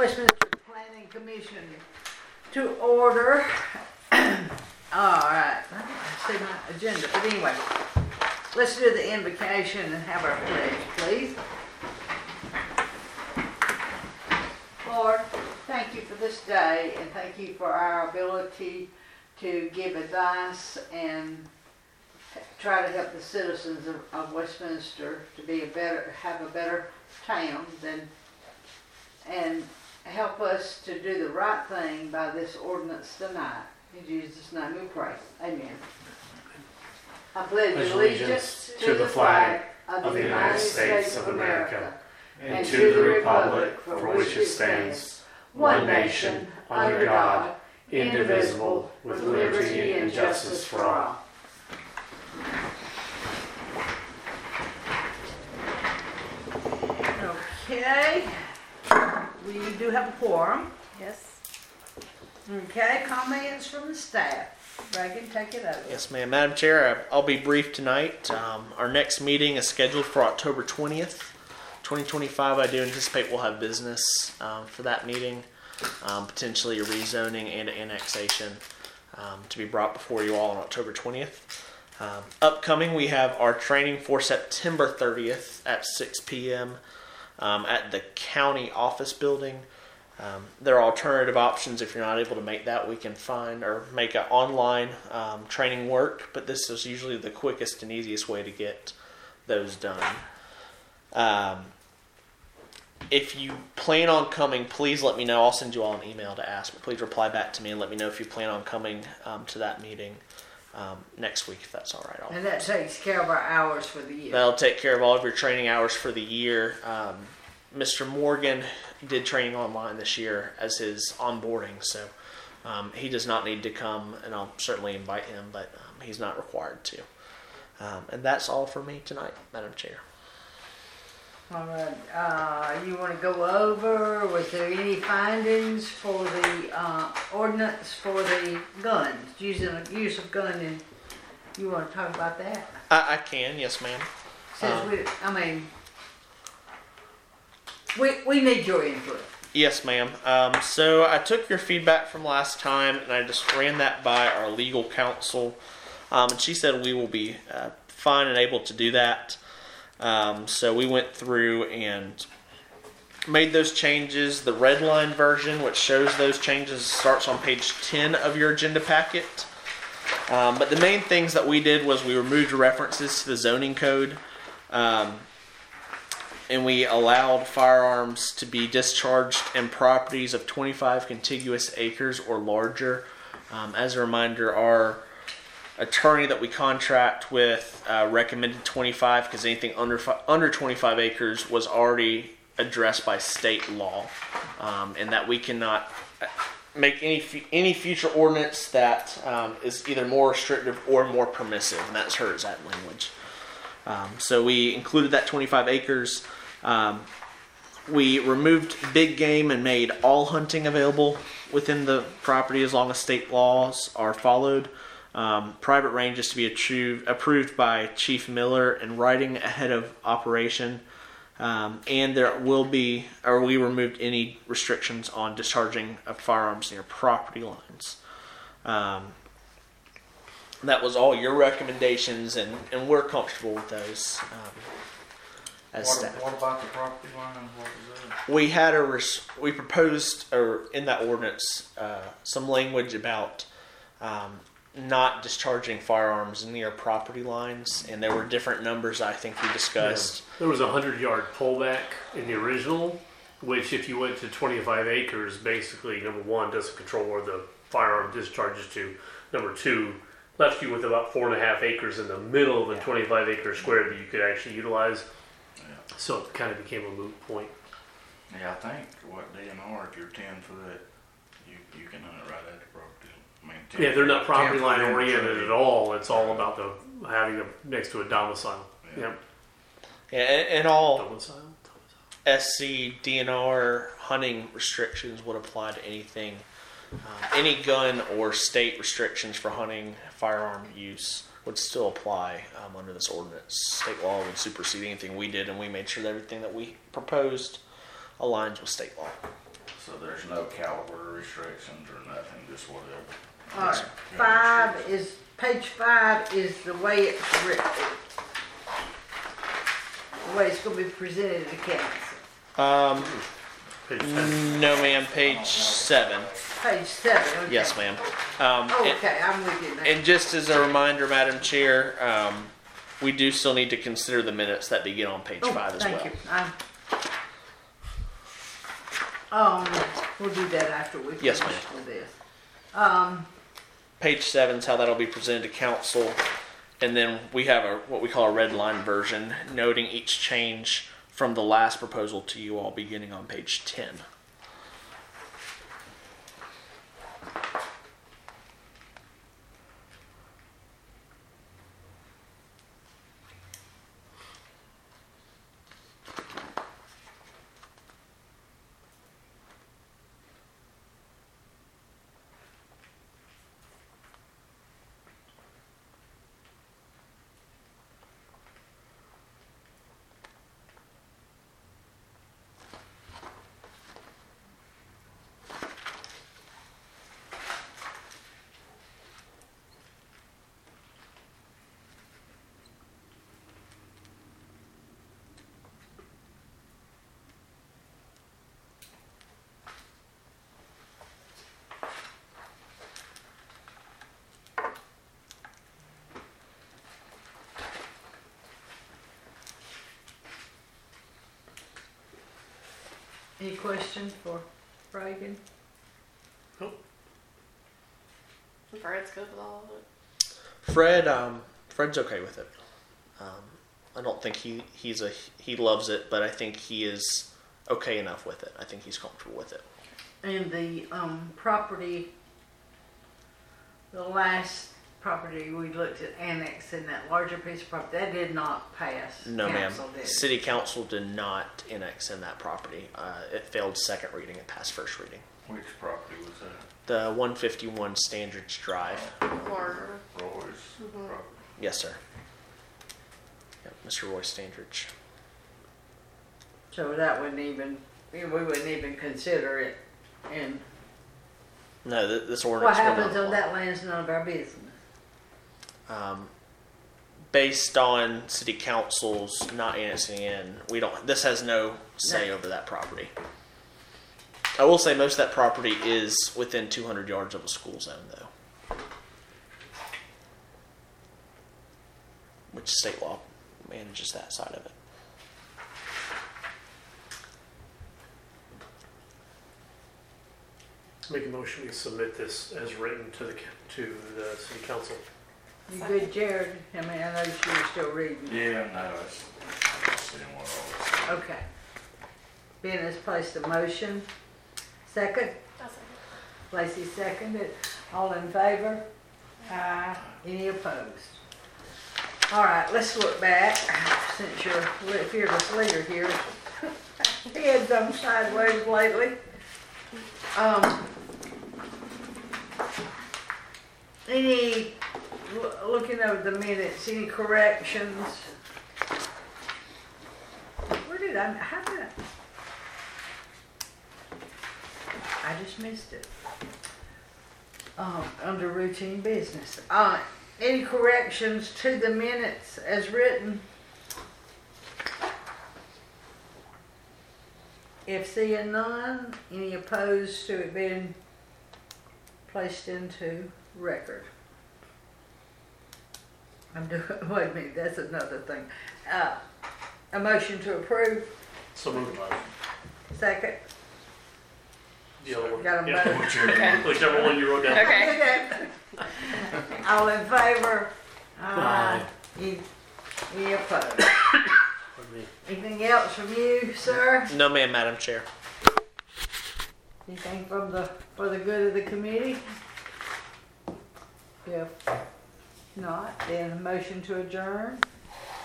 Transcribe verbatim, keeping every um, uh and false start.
Westminster Planning Commission to order. Alright, I see my agenda, but anyway, let's do the invocation and have our pledge, please. Lord, thank you for this day, and thank you for our ability to give advice and try to help the citizens of, of Westminster to be a better, have a better town than, and help us to do the right thing by this ordinance tonight. In Jesus' name we pray. Amen. I pledge allegiance to the flag of the United States of America and to the republic for which it stands, one nation, under God, indivisible, with liberty and justice for all. Okay, we do have a quorum. Yes. Okay, comments from the staff. Reagan, take it over. Yes, ma'am. Madam Chair, I'll be brief tonight. Um, our next meeting is scheduled for October twentieth, twenty twenty-five. I do anticipate we'll have business um, for that meeting, um, potentially a rezoning and an annexation um, to be brought before you all on October twentieth. Um, upcoming, we have our training for September thirtieth at six p.m. Um, at the county office building. Um, there are alternative options if you're not able to make that. We can find or make an online um, training work, but this is usually the quickest and easiest way to get those done. Um, if you plan on coming, please let me know. I'll send you all an email to ask, but please reply back to me and let me know if you plan on coming um, to that meeting um, next week, if that's all right. I'll and that takes care of our hours for the year. That'll take care of all of your training hours for the year. Um, Mister Morgan did training online this year as his onboarding, so um, he does not need to come, and I'll certainly invite him, but um, he's not required to. Um, and that's all for me tonight, Madam Chair. All right. Uh, you want to go over, was there any findings for the uh, ordinance for the guns, using use of gun, and you want to talk about that? I, I can, yes, ma'am. Since Um, we, I mean, we we need your input. Yes, ma'am. Um, so I took your feedback from last time, and I just ran that by our legal counsel, um, and she said we will be uh, fine and able to do that. Um, so we went through and made those changes. The red line version, which shows those changes, starts on page ten of your agenda packet. Um, but the main things that we did was we removed references to the zoning code. Um, And we allowed firearms to be discharged in properties of twenty-five contiguous acres or larger. Um, as a reminder, our attorney that we contract with uh, recommended twenty-five because anything under under twenty-five acres was already addressed by state law, um, and that we cannot make any any future ordinance that um, is either more restrictive or more permissive, and that's her exact language. Um, so we included that twenty-five acres. Um, we removed big game and made all hunting available within the property as long as state laws are followed. Um, private ranges to be approved, approved by Chief Miller in writing ahead of operation. Um, and there will be, or we removed any restrictions on discharging of firearms near property lines. Um, that was all your recommendations, and, and we're comfortable with those. Um, As what, staff. what about the property line? What was that? We had a res- we proposed or in that ordinance uh, some language about um, not discharging firearms near property lines, and there were different numbers I think we discussed. Yeah. There was a hundred yard pullback in the original, which if you went to twenty-five acres, basically number one doesn't control where the firearm discharges to. Number two left you with about four and a half acres in the middle of the twenty-five acre square that you could actually utilize. So it kind of became a moot point. Yeah, I think what D N R, if you're ten foot, you you can hunt it right at the property. I mean, ten Yeah, they're not property ten line foot oriented in at all. It's all about the having them next to a domicile. Yeah. Yep. Yeah, and, and all Domicile. Domicile. S C D N R hunting restrictions would apply to anything, um, any gun or state restrictions for hunting firearm use would still apply um, under this ordinance. State law would supersede anything we did, and we made sure that everything that we proposed aligns with state law. So there's no caliber restrictions or nothing, just whatever. All right, five is, page five is the way it's written. The way it's gonna be presented to council. Um, Page ten. no, ma'am. Page seven. Page seven, okay. Yes, ma'am. Um, Oh, and- okay, I'm with you now. And just as a reminder, Madam Chair, um, we do still need to consider the minutes that begin on page Oh, five as thank well. you. I'm- Um, we'll do that after we Yes, finish ma'am. with this. Um, Page seven is how that'll be presented to council, and then we have a what we call a red line version, noting each change from the last proposal to you all, beginning on page ten. any questions for Reagan? Fred's good with all of it. Fred, um, Fred's okay with it. Um, I don't think he he's a he loves it, but I think he is okay enough with it. I think he's comfortable with it. And the, um, property, the last property we looked at annexing, that larger piece of property, that did not pass No, ma'am. council, did it? City council did not annex in that property. Uh, it failed second reading. It passed first reading. Which property was that? The one fifty-one Standards Drive. Or Roy's Mhm. property? Yes, sir. Yep, Mister Roy Standridge. So that wouldn't even, we wouldn't even consider it. And No, th- this what ordinance will not happens on apply. that land's none of our business. Um, based on city council's not annexing in, we don't. This has no say No. over that property. I will say most of that property is within two hundred yards of a school zone, though, which state law manages that side of it. Make a motion to submit this as written to the, to the city council. You good, Jared? I mean, I know you were still reading. Yeah, no, it's, I'm just seeing what all this. Okay. Ben has placed a motion. Second? that's it. Lacey seconded. All in favor? Aye. Any opposed? All right, let's look back, since you're li- fearless leader here. Heads on sideways lately. Um, any, loo- looking over the minutes, any corrections? Where did I, how did I? I just missed it. Um, under routine business. Uh, any corrections to the minutes as written? If seeing none, any opposed to it being placed into record? I'm doing, wait a minute, that's another thing. Uh, a motion to approve, So moved. second. The other one. Got 'em Yeah. both. Okay. Whichever one you wrote down. Okay. All in favor? Aye. Any, any opposed? Pardon me. Anything else from you, sir? No, ma'am, Madam Chair. Anything from the, for the good of the committee? If not, then a motion to adjourn.